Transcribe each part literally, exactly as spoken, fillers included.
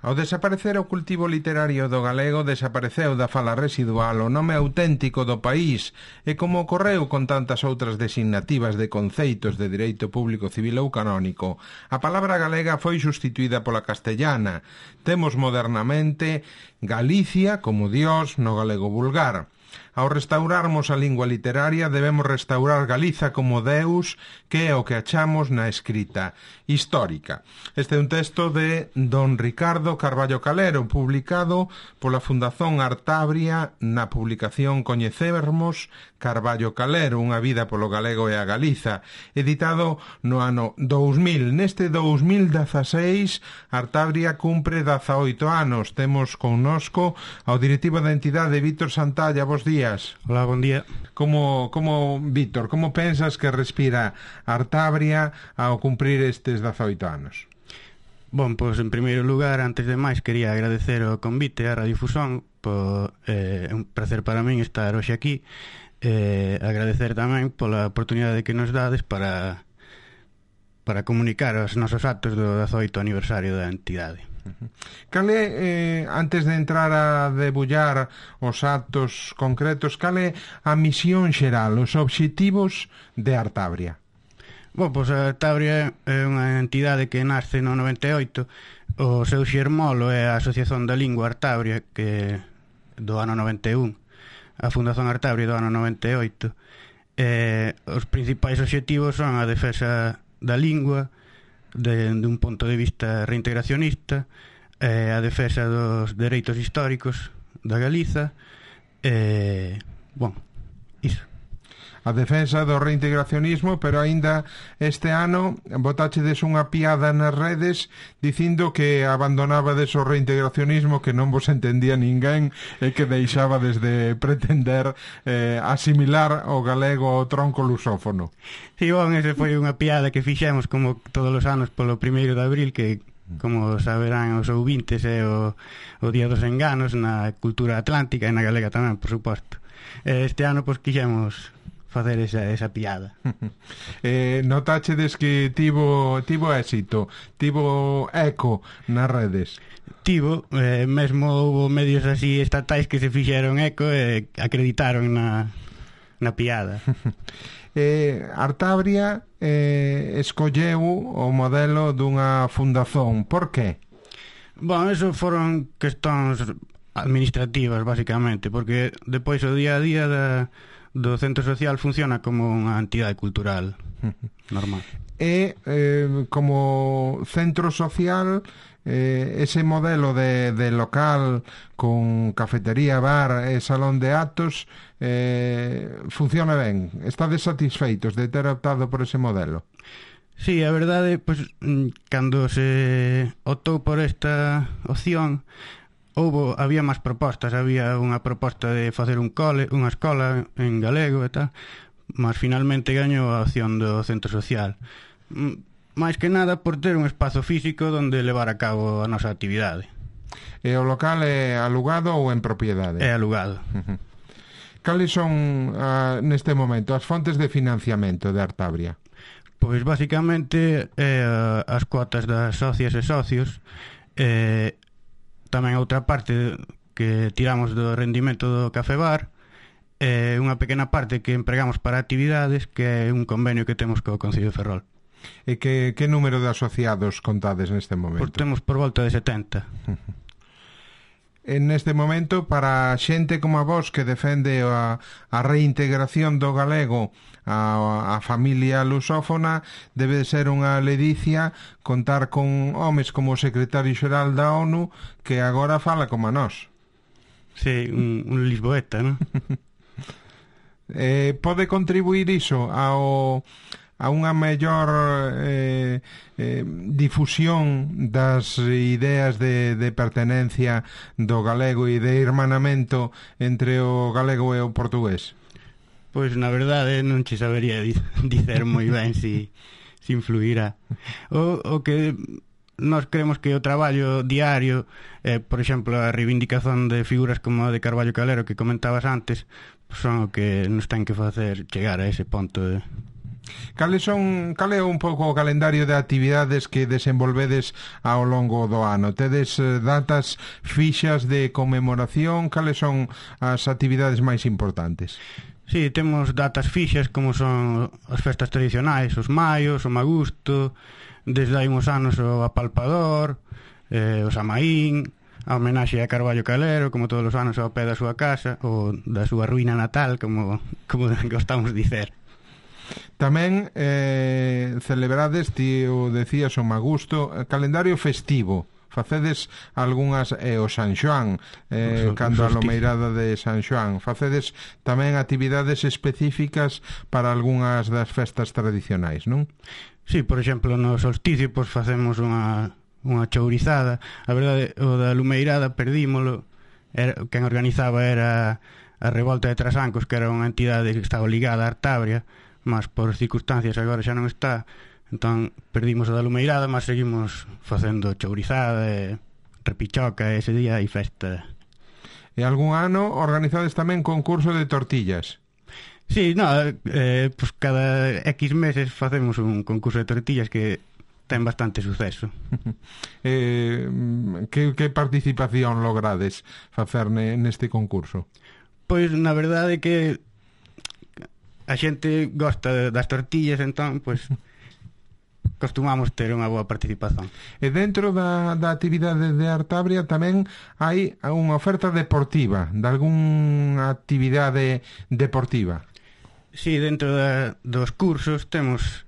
Ao desaparecer o cultivo literario do galego, desapareceu da fala residual o nome auténtico do país, e como ocorreu con tantas outras designativas de conceitos de direito público civil ou canónico, a palabra galega foi sustituída pola castellana. Temos modernamente Galicia como Dios no galego vulgar. Ao restaurarmos a lingua literaria, debemos restaurar Galiza como Deus, que é o que achamos na escrita histórica. Este é un texto de don Ricardo Carballo Calero, publicado pola Fundación Artabria na publicación Coñecermos Carballo Calero, unha vida polo galego e a Galiza, editado no ano dous mil. Neste dous mil dezaseis, Artabria cumpre dezaoito anos. Temos connosco ao directivo da entidade, Víctor Santalla. Bos días. Hola, bon día. Como, como Víctor, como pensas que respira Artabria ao cumprir estes dezaoito anos? Bon, pois, en primeiro lugar, antes de máis, quería agradecer o convite a Radiofusón. Por, eh, é un placer para min estar hoxe aquí. Eh, agradecer tamén pola oportunidade que nos dades para para comunicar os nosos actos do dezaoito aniversario da entidade. Cal é, eh, antes de entrar a debullar os actos concretos, cal é a misión xeral, os obxectivos de Artabria? Bom, pois a Artabria é unha entidade que nasce no noventa e oito. O seu xermolo é a Asociación da Lingua Artabria, que do ano noventa e un. A Fundación Artabria do ano noventa e oito. Eh, os principais obxectivos son a defensa da lingua de, de un ponto de vista reintegracionista, eh, a defensa dos dereitos históricos da Galiza, eh, bon, iso. A defensa do reintegracionismo, pero aínda este ano botáchedes unha piada nas redes dicindo que abandonabades o reintegracionismo, que non vos entendía ninguén e que deixabades de pretender eh, asimilar o galego ao tronco lusófono. Si, bon, ese foi unha piada que fixemos como todos os anos polo primeiro de abril, que como saberán os ouvintes é o, o Día dos Enganos na cultura atlántica e na galega tamén, por suposto. Este ano, pois, quixemos facer esa, esa piada. eh, notachedes que tivo, tivo éxito, tivo eco nas redes? Tivo, eh, mesmo houve medios así estatais que se fixeron eco e acreditaron na, na piada. eh, Artabria eh, escolleu o modelo dunha fundación. Por que? Bom, eso foron questões administrativas, basicamente, porque depois o día a día da do centro social funciona como unha entidade cultural normal. E eh, como centro social, eh, ese modelo de, de local con cafetería, bar e salón de actos eh, funciona ben. Estades satisfeitos de ter optado por ese modelo? Sí, a verdade, pois, cando se optou por esta opción, houve, había máis propostas, había unha proposta de facer un cole, unha escola en galego e tal, mas finalmente gañou a opción do centro social. Máis que nada por ter un espazo físico onde levar a cabo a nosa actividade. E o local é alugado ou en propiedade? É alugado. Uh-huh. Cales son, uh, neste momento, as fontes de financiamento de Artabria? Pois, basicamente, é uh, as cuotas das socias e socios, e tamén outra parte que tiramos do rendimento do café bar, e unha pequena parte que empregamos para actividades, que é un convenio que temos co Concello de Ferrol. E que, que número de asociados contades neste momento? Pois temos por volta de setenta. En neste momento, para xente como a vos que defende a, a reintegración do galego a, a familia lusófona, debe ser unha ledicia contar con homes como o secretario xeral da ONU, que agora fala como a nós. Sí, un, un lisboeta, non? eh, pode contribuir iso ao a unha mellor eh, eh, difusión das ideas de, de pertenencia do galego e de hermanamento entre o galego e o portugués? Pois, na verdade, non che sabería dicer moi ben si, si influirá. O, o que nós creemos que o traballo diario, eh, por exemplo, a reivindicación de figuras como a de Carballo Calero que comentabas antes, son o que nos ten que facer chegar a ese ponto de... Cales son, cal é un pouco o calendario de actividades que desenvolvedes ao longo do ano? Tedes eh, datas fixas de conmemoración? Cales son as actividades máis importantes? Sí, temos datas fixas como son as festas tradicionais, os maios, o magusto, desde hai uns anos o apalpador, eh, o samaín, a homenaxe a Carballo Calero, como todos os anos ao pé da súa casa, ou da súa ruína natal, como, como gostamos dicer. Tamén eh, celebrades, ti o decías, o magusto, calendario festivo. Facedes algunhas, eh, o San Xoán, eh, cando a lomeirada de San Xoán. Facedes tamén actividades específicas para algunhas das festas tradicionais, non? Sí, por exemplo, no solsticio pois facemos unha, unha chourizada. A verdade, o da lumeirada perdímolo. Era, quen organizaba era a Revolta de Trasancos, que era unha entidade que estaba ligada a Artabria, mas por circunstancias agora xa non está, entón perdimos a da lumeirada, mas seguimos facendo chourizada e repichoca ese día e festa. E algún ano organizades tamén concurso de tortillas? Sí, no, eh, pues cada X meses facemos un concurso de tortillas que ten bastante suceso. eh, que, que participación logrades facer neste concurso? Pois na verdade que a xente gosta das tortillas, entón, pois, costumamos ter unha boa participación. E dentro da, da actividade de Artabria tamén hai unha oferta deportiva, de algunha actividade deportiva? Sí, dentro da, dos cursos temos,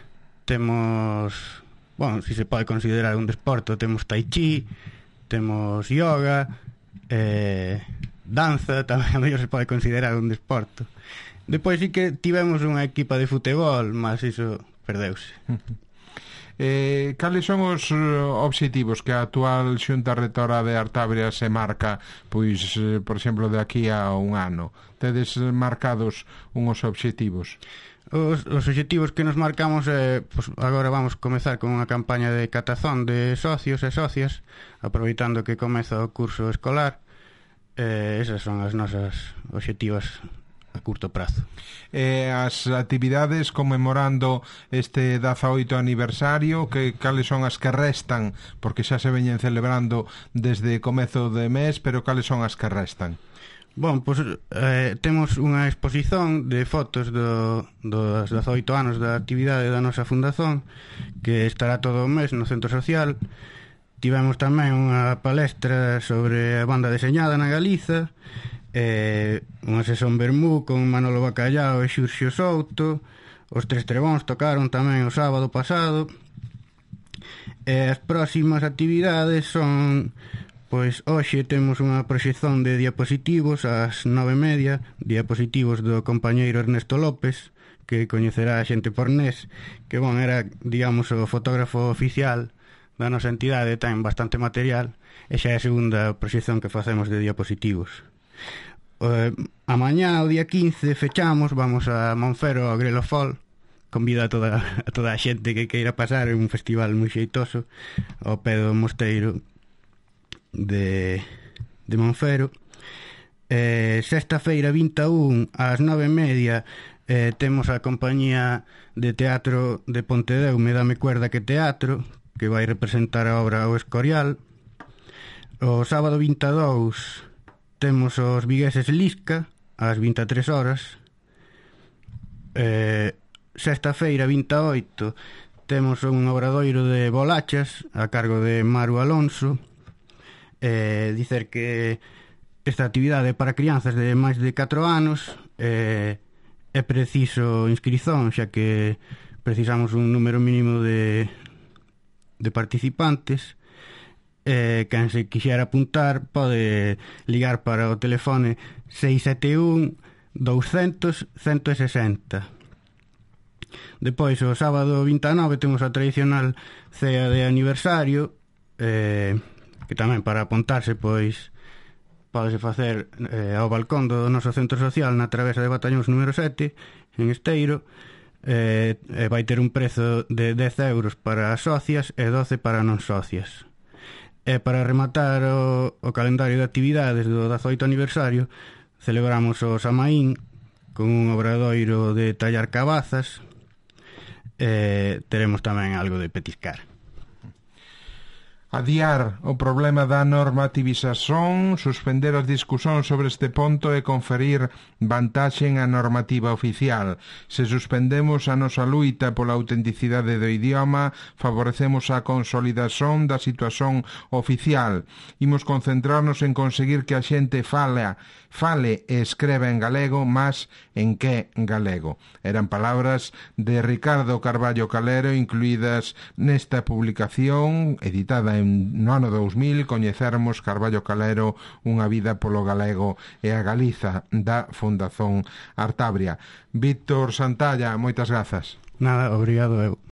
temos, bueno, si se pode considerar un desporto, temos tai chi, temos yoga, eh, danza, tamén a mellor se pode considerar un desporto. Depois sí que tivemos unha equipa de futebol, mas iso perdeuse. Eh, cales son os obxectivos que a actual Xunta Rectora de Artabria se marca, pois, eh, por exemplo, de aquí a un ano? Tedes marcados unhos obxectivos? Os, os obxectivos que nos marcamos é, pues, agora vamos comezar con unha campaña de catazón de socios e socias, aproveitando que comeza o curso escolar. Eh, esas son as nosas obxectivas a curto prazo. Eh, as actividades conmemorando este dezaoito aniversario, que cales son as que restan, porque xa se veñen celebrando desde comezo de mes, pero cales son as que restan? Bon, pois eh, temos unha exposición de fotos do, dos dezaoito anos da actividade da nosa fundación, que estará todo o mes no Centro Social. Tivemos tamén unha palestra sobre a banda deseñada na Galiza, eh, unha sesión vermú con Manolo Bacallao e Xurxo Souto. Os Tres Trebóns tocaron tamén o sábado pasado. E as próximas actividades son, pois hoxe temos unha proxección de diapositivos ás nove e media, diapositivos do compañeiro Ernesto López, que coñecerá a xente por Nes, que bon, era, digamos, o fotógrafo oficial da nosa entidade, ten bastante material, e xa é a segunda proxección que facemos de diapositivos. Uh, a mañá, o día quince, fechamos, vamos a Monfero ao Grelo Fol. Convido a toda, a toda a xente que queira pasar, é un festival moi xeitoso ao pé do mosteiro de, de Monfero. Eh, sexta feira vinte e un ás nove e media eh, temos a compañía de teatro de Pontedeume, Dame Cuerda que Teatro, que vai representar a obra O Escorial. O sábado vinte e dous temos os vigueses Lisca ás vinte e tres horas. eh, Sexta feira vinte e oito temos un obradoiro de bolachas a cargo de Maru Alonso. eh, Dicer que esta actividade é para crianzas de máis de catro anos. eh, É preciso inscrición, xa que precisamos un número mínimo de, de participantes. Eh, quen se quixera apuntar pode ligar para o telefone seis sete un doscientos ciento sesenta. Depois, o sábado vinte e nove temos a tradicional cea de aniversario, eh, que tamén para apuntarse pois podese facer eh, ao balcón do noso centro social na travesa de Batallóns número sete en Esteiro. eh, e vai ter un prezo de dez euros para as socias e doce para non socias. E para rematar o, o calendario de actividades do dezaoito aniversario, celebramos o Samaín con un obradoiro de tallar cabazas. eh, teremos tamén algo de petiscar. Adiar o problema da normativización, suspender as discusións sobre este ponto e conferir vantaxe á normativa oficial. Se suspendemos a nosa luita pola autenticidade do idioma, favorecemos a consolidación da situación oficial. Imos concentrarnos en conseguir que a xente fale, fale e escreva en galego, mas en que galego. Eran palabras de Ricardo Carballo Calero incluídas nesta publicación editada en no ano dous mil, coñecermos Carballo Calero, unha vida polo galego e a Galiza, da Fundación Artabria. Víctor Santalla, moitas grazas. Nada, obrigado eu.